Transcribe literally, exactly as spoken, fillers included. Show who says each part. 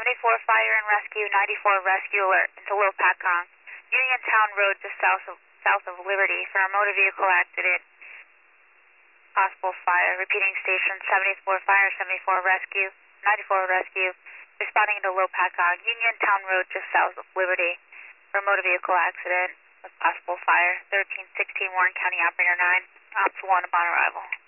Speaker 1: seventy-four Fire and Rescue, ninety-four Rescue Alert into Little Patcong, Uniontown Road just south of south of Liberty for a motor vehicle accident. Possible fire. Repeating station seventy-four Fire, seventy-four Rescue, ninety-four Rescue, responding to Little Patcong, Uniontown Road just south of Liberty for a motor vehicle accident with possible fire. thirteen sixteen Warren County Operator nine, Ops one upon arrival.